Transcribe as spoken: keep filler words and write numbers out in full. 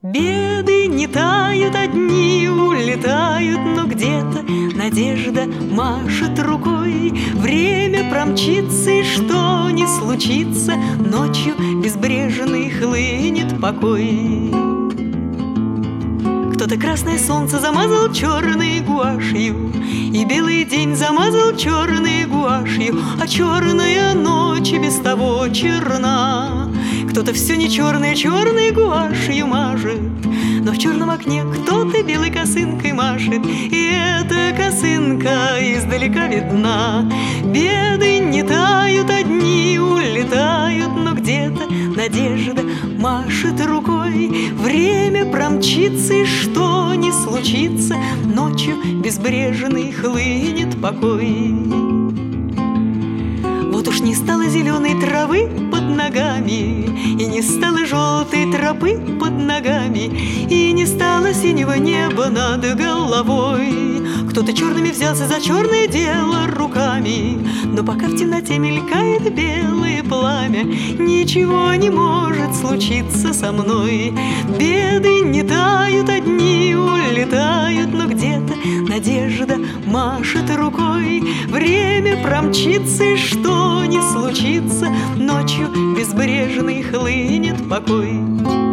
Беды не тают одни, улетают, но где-то надежда машет рукой. Время промчится, и что не случится, ночью безбрежный хлынет покой. Кто-то красное солнце замазал черной гуашью, и белый день замазал черной гуашью, а черная ночь и без того черна. Кто-то все не черное черной гуашью мажет, но в черном окне кто-то белой косынкой машет, и эта косынка издалека видна. Беды не тают одни, улетают, но где-то надежда машет рукой. Время промчится, и что не случится, ночью безбрежный хлынет покой. Вот уж не стало зеленой травы под ногами, и не стало желтой тропы под ногами, и не стало синего неба над головой. Кто-то черными взялся за черное дело руками, но пока в темноте мелькает белое пламя, ничего не может случиться со мной. Беды не тают одни, улетают, но где-то надежда машет рукой. Время промчится, и что не случится, ночью безбрежный хлынет покой.